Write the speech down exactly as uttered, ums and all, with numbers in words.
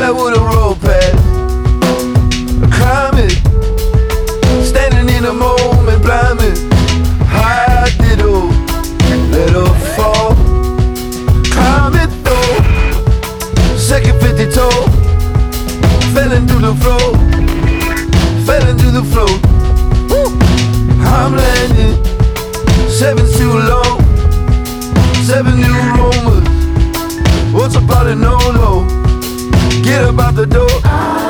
that with a road pass. Climb it, standing in a moment, blind me. High ditto, let her fall. Climb it though, second fifty toe. Fell into the flow, fell into the flow. Woo. I'm landing, seven's too long. Seven new Romans, what's about it, no, no. Get up out the door.